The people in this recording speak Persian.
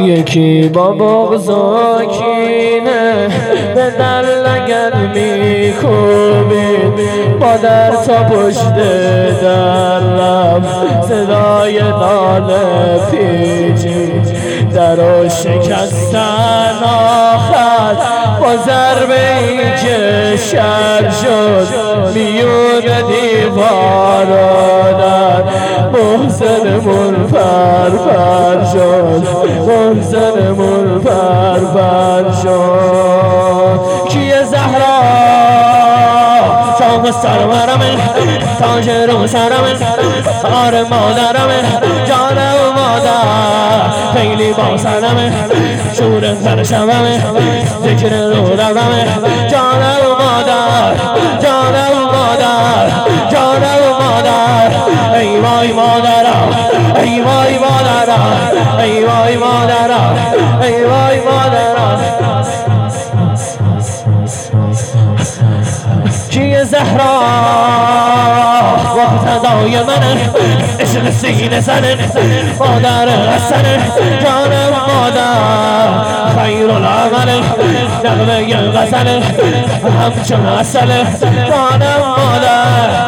یکی با بغض و کینه به در لگد میکوبید، مادر تا پشت در رفت صدای ناله پیچید، در و شکستن آخر با ضربه‌ای که شر شد میون دیوار داد. محسنمون پر شد، محسنمون پر شد. کیه زهرا شام سرورمه، تاج رو سرمه، آره مادرمه، جانم و مادر خیلی با سرمه، شور سر شبمه، ذکر رو رومه، جانم و مادر، جانم و مادر، جانم و مادر. ای وای مادرم، ای وای مادرم، ای وای مادرم، ای وای مادرم. کیه زهرا وقتدای منه، عشق سینه زنه، مادر حسنه، جانم مادر خیر العمله، نغمه غزله همچون عسله، جانم مادر